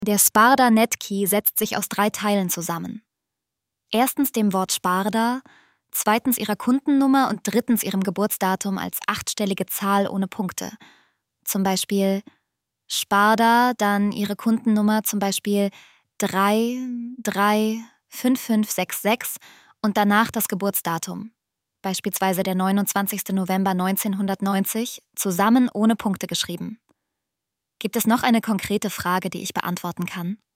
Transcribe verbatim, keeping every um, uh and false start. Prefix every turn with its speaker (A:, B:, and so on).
A: Der Sparda-Netkey setzt sich aus drei Teilen zusammen. Erstens dem Wort Sparda, zweitens ihrer Kundennummer und drittens ihrem Geburtsdatum als achtstellige Zahl ohne Punkte. Zum Beispiel Sparda, dann ihre Kundennummer, zum Beispiel drei drei fünf fünf sechs sechs und danach das Geburtsdatum. Beispielsweise der neunundzwanzigster November neunzehnhundertneunzig, zusammen ohne Punkte geschrieben. Gibt es noch eine konkrete Frage, die ich beantworten kann?